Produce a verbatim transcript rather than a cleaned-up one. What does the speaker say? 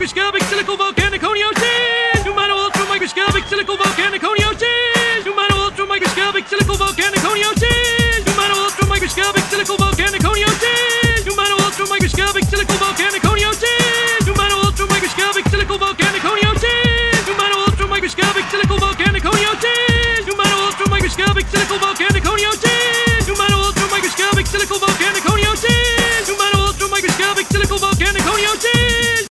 microscopic silical volcanic coniosis. Pneumano ultra microscopic silical volcanic coniosis. Pneumano ultra microscopic silical volcanic coniosis. Pneumano ultra microscopic silical volcanic coniosis. Pneumano ultra microscopic silical volcanic coniosis. Pneumano ultra microscopic silical volcanic coniosis. Pneumano ultra microscopic silical volcanic coniosis. Pneumano ultra microscopic silical volcanic coniosis.